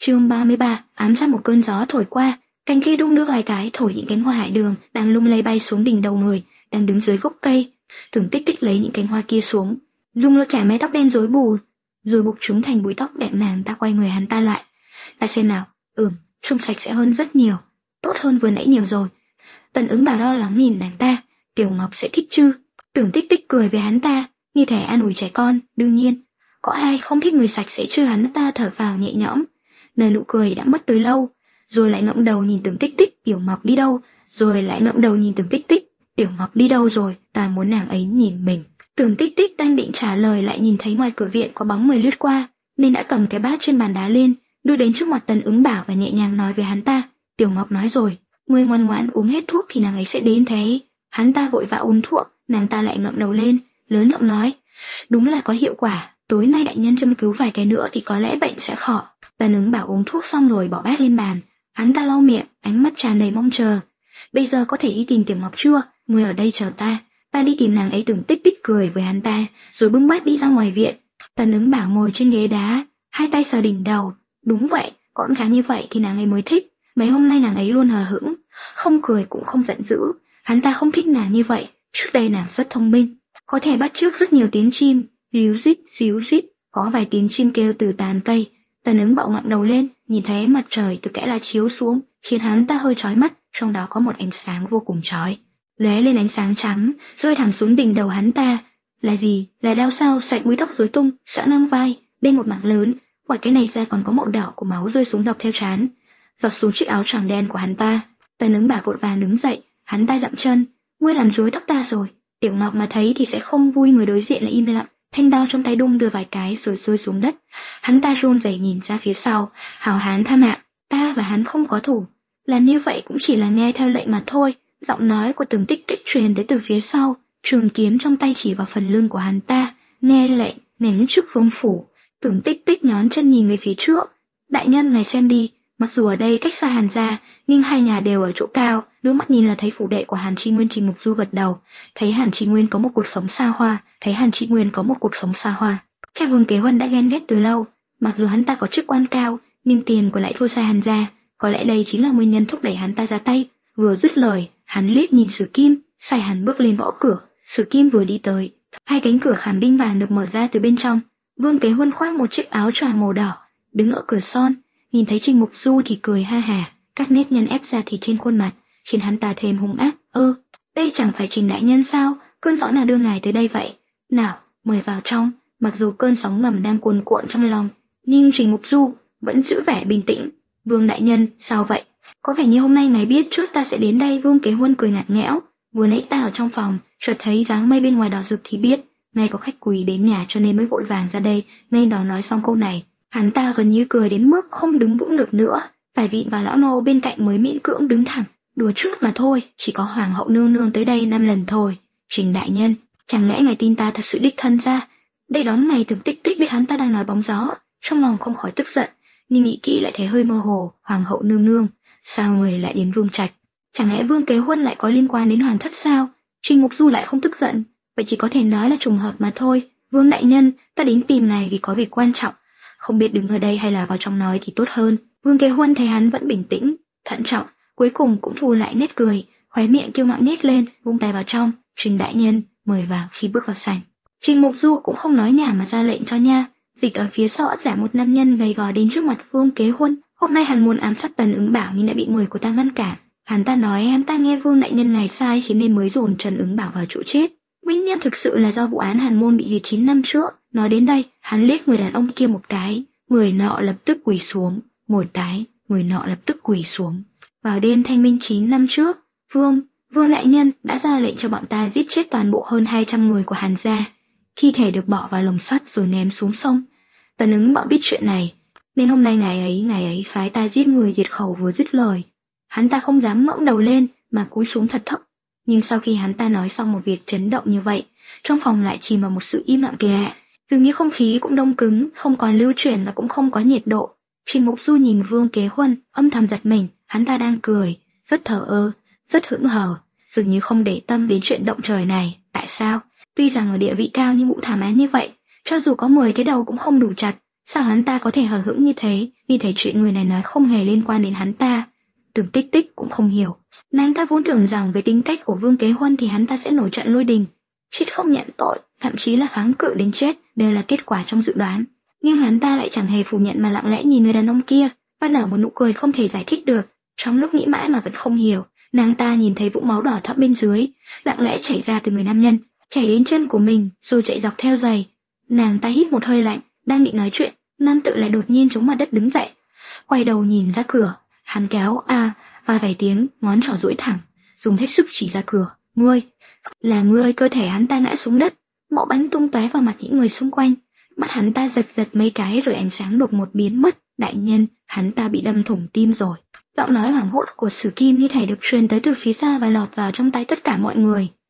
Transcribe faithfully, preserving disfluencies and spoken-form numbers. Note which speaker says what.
Speaker 1: Chương ba mươi ba, ám sát một cơn gió thổi qua, cành cây đung đưa vài cái thổi những cánh hoa hải đường đang lung lay bay xuống đỉnh đầu người đang đứng dưới gốc cây. Tưởng Tích Tích lấy những cánh hoa kia xuống, dùng lỗ chải mái tóc đen rối bù, rồi buộc chúng thành búi tóc đẹp. Nàng ta quay người hắn ta lại. Ta xem nào, ừm, trông sạch sẽ hơn rất nhiều, tốt hơn vừa nãy nhiều rồi. Tần Ứng Bảo lo lắng nhìn nàng ta. Tiểu Ngọc sẽ thích chứ? Tưởng Tích Tích cười với hắn ta, như thể an ủi trẻ con. Đương nhiên, có ai không thích người sạch sẽ chứ? Hắn ta thở phào nhẹ nhõm, nở nụ cười đã mất từ lâu, rồi lại ngẩng đầu nhìn Tưởng Tích Tích. Tiểu Ngọc đi đâu? Rồi lại ngẩng đầu nhìn Tưởng Tích Tích. Tiểu Ngọc đi đâu rồi? Ta muốn nàng ấy nhìn mình. Tưởng Tích Tích đang định trả lời lại nhìn thấy ngoài cửa viện có bóng người lướt qua, nên đã cầm cái bát trên bàn đá lên, đưa đến trước mặt Tần Ứng Bảo và nhẹ nhàng nói với hắn ta. Tiểu Ngọc nói rồi, ngươi ngoan ngoãn uống hết thuốc thì nàng ấy sẽ đến thế. Hắn ta vội vã uống thuốc, nàng ta lại ngẩng đầu lên, lớn giọng nói, đúng là có hiệu quả, tối nay đại nhân châm cứu vài cái nữa thì có lẽ bệnh sẽ khỏi. Tần Ứng Bảo uống thuốc xong rồi bỏ bát lên bàn, hắn ta lau miệng, ánh mắt tràn đầy mong chờ. Bây giờ có thể đi tìm Tiểu Ngọc chưa? Ngươi ở đây chờ ta, ta đi tìm nàng ấy. Tưởng Tích Tích cười với hắn ta, rồi bưng bát đi ra ngoài viện. Tần Ứng Bảo ngồi trên ghế đá, hai tay sờ đỉnh đầu. Đúng vậy, con gái như vậy thì nàng ấy mới thích. Mấy hôm nay nàng ấy luôn hờ hững, không cười cũng không giận dữ. Hắn ta không thích nàng như vậy. Trước đây nàng rất thông minh, có thể bắt chước rất nhiều tiếng chim, ríu rít, ríu rít, có vài tiếng chim kêu từ tàn cây. Tần Ứng Bảo ngẩng đầu lên, nhìn thấy mặt trời từ kẽ lá chiếu xuống, khiến hắn ta hơi chói mắt. Trong đó có một ánh sáng vô cùng chói, lóe lên ánh sáng trắng, rơi thẳng xuống đỉnh đầu hắn ta. Là gì? Là đao sao? Sợi búi tóc rối tung, xõa ngang vai, bên một mảng lớn. Ngoài cái này ra còn có màu đỏ của máu rơi xuống dọc theo trán, giọt xuống chiếc áo choàng đen của hắn ta. Tần Ứng Bảo vội vàng đứng dậy, hắn ta dậm chân. Ngươi làm rối tóc ta rồi. Tiểu Ngọc mà thấy thì sẽ không vui. Người đối diện lại im lặng, thanh đao trong tay đung đưa vài cái rồi rơi xuống đất. Hắn ta run rẩy nhìn ra phía sau. Hảo hán tha mạng, ta và hắn không có thù. Là như vậy cũng chỉ là nghe theo lệnh mà thôi. Giọng nói của Tưởng Tích Tích truyền tới từ phía sau, trường kiếm trong tay chỉ vào phần lưng của hắn ta. Nghe lệnh, ném trước vương phủ. Tưởng Tích Tích nhón chân nhìn về phía trước. Đại nhân này xem đi, mặc dù ở đây cách xa Hàn gia, nhưng hai nhà đều ở chỗ cao, đưa mắt nhìn là thấy phủ đệ của Hàn Tri Nguyên. Trình Mục Du gật đầu, thấy Hàn Tri Nguyên có một cuộc sống xa hoa, thấy Hàn Tri Nguyên có một cuộc sống xa hoa. Cha Vương Kế Huân đã ghen ghét từ lâu, mặc dù hắn ta có chức quan cao, nhưng tiền của lại thua xa Hàn gia, có lẽ đây chính là nguyên nhân thúc đẩy hắn ta ra tay. Vừa dứt lời, hắn liếc nhìn Sử Kim, sai hắn bước lên gõ cửa. Sử Kim vừa đi tới, hai cánh cửa khảm đinh vàng được mở ra từ bên trong. Vương Kế Huân khoác một chiếc áo choàng màu đỏ, đứng ở cửa son, nhìn thấy Trình Mục Du thì cười ha hả, các nét nhăn ép ra thì trên khuôn mặt, khiến hắn ta thêm hung ác. Ơ, đây chẳng phải Trình đại nhân sao? Cơn gió nào đưa ngài tới đây vậy? Nào, mời vào trong. Mặc dù cơn sóng ngầm đang cuồn cuộn trong lòng, nhưng Trình Mục Du vẫn giữ vẻ bình tĩnh. Vương đại nhân, sao vậy? Có vẻ như hôm nay ngài biết trước ta sẽ đến đây. Vương Kế Huân cười ngặt nghẽo. Vừa nãy ta ở trong phòng, chợt thấy dáng mây bên ngoài đỏ rực thì biết ngay có khách quý đến nhà, cho nên mới vội vàng ra đây. Ngay đó nói xong câu này, hắn ta gần như cười đến mức không đứng vững được nữa, phải vịn vào lão nô bên cạnh mới miễn cưỡng đứng thẳng. Đùa chút mà thôi, chỉ có hoàng hậu nương nương tới đây năm lần thôi. Trình đại nhân, chẳng lẽ ngài tin ta thật sự đích thân ra đây đón ngài? Tưởng Tích Tích biết hắn ta đang nói bóng gió, trong lòng không khỏi tức giận, nhưng nghĩ kỹ lại thấy hơi mơ hồ. Hoàng hậu nương nương, sao người lại đến Vương Trạch? Chẳng lẽ Vương Kế Huân lại có liên quan đến Hoàng thất sao? Trình Mục Du lại không tức giận, vậy chỉ có thể nói là trùng hợp mà thôi. Vương đại nhân, ta đến tìm ngài vì có việc quan trọng, không biết đứng ở đây hay là vào trong nói thì tốt hơn. Vương Kế Huân thấy hắn vẫn bình tĩnh, thận trọng, cuối cùng cũng thu lại nét cười, khóe miệng kiêu ngạo nhếch lên, vung tay vào trong. Trình đại nhân, mời vào. Khi bước vào sảnh, Trình Mục Du cũng không nói nhảm mà ra lệnh cho nha dịch ở phía sau ắt giả một nam nhân gầy gò đến trước mặt Vương Kế Huân. Hôm nay hắn muốn ám sát Tần Ứng Bảo nhưng đã bị người của ta ngăn cản. Hắn ta nói hắn ta nghe Vương đại nhân này sai, cho nên mới dồn Trần Ứng Bảo vào chỗ chết. Nguyên nhân thực sự là do vụ án Hàn Môn bị diệt chín năm trước. Nói đến đây, hắn liếc người đàn ông kia một cái, người nọ lập tức quỳ xuống. Một cái, người nọ lập tức quỳ xuống. Vào đêm thanh minh chín năm trước, Vương, Vương đại nhân đã ra lệnh cho bọn ta giết chết toàn bộ hơn hai trăm người của Hàn gia. Thi thể được bỏ vào lồng sắt rồi ném xuống sông. Tần Ứng Bảo biết chuyện này, nên hôm nay ngài ấy, ngài ấy phái ta giết người diệt khẩu. Vừa dứt lời, hắn ta không dám ngẩng đầu lên mà cúi xuống thật thấp. Nhưng sau khi hắn ta nói xong một việc chấn động như vậy, trong phòng lại chìm vào một sự im lặng kỳ lạ, dường như không khí cũng đông cứng, không còn lưu chuyển và cũng không có nhiệt độ. Trình Mục Du nhìn Vương Kế Huân, âm thầm giật mình. Hắn ta đang cười, rất thờ ơ, rất hững hờ, dường như không để tâm đến chuyện động trời này. Tại sao? Tuy rằng ở địa vị cao nhưng vụ thảm án như vậy, cho dù có mười cái đầu cũng không đủ chặt. Sao hắn ta có thể hờ hững như thế, như thể chuyện người này nói không hề liên quan đến hắn ta? Tưởng Tích Tích cũng không hiểu. Nàng ta vốn tưởng rằng với tính cách của Vương Kế Huân thì hắn ta sẽ nổi trận lôi đình, chết không nhận tội, thậm chí là kháng cự đến chết đều là kết quả trong dự đoán. Nhưng hắn ta lại chẳng hề phủ nhận mà lặng lẽ nhìn người đàn ông kia, và nở một nụ cười không thể giải thích được. Trong lúc nghĩ mãi mà vẫn không hiểu, nàng ta nhìn thấy vũng máu đỏ thẫm bên dưới, lặng lẽ chảy ra từ người nam nhân, chảy đến chân của mình, rồi chạy dọc theo giày. Nàng ta hít một hơi lạnh, đang định nói chuyện, nam tự lại đột nhiên chống mặt đất đứng dậy, quay đầu nhìn ra cửa. Hắn kéo a và vài tiếng, ngón trỏ duỗi thẳng, dùng hết sức chỉ ra cửa. Ngươi, là ngươi! Cơ thể hắn ta ngã xuống đất, máu bắn tung tóe vào mặt những người xung quanh. Mắt hắn ta giật giật mấy cái rồi ánh sáng đột ngột biến mất. Đại nhân, hắn ta bị đâm thủng tim rồi. Giọng nói hoảng hốt của Sử Kim như thể được truyền tới từ phía xa và lọt vào trong tai tất cả mọi người.